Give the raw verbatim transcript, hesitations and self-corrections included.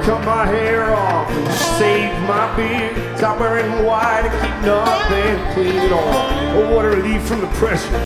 cut my hair off and shaved my beard. Stop wearing white and keep nothing clean at all. Oh, what a relief from the pressure